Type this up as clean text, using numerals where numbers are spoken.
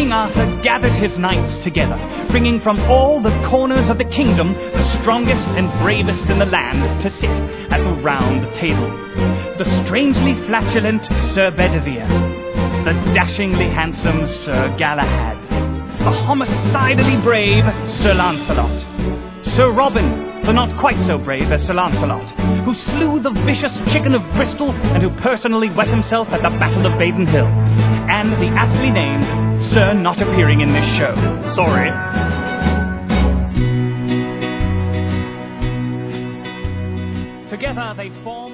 King Arthur gathered his knights together, bringing from all the corners of the kingdom the strongest and bravest in the land to sit at the round table. The strangely flatulent Sir Bedivere, the dashingly handsome Sir Galahad, the homicidally brave Sir Lancelot, Sir Robin, the not quite so brave as Sir Lancelot, who slew the vicious chicken of Bristol and who personally wet himself at the Battle of Baden Hill, and the aptly named Sir Not Appearing in This Show. Sorry. Together they form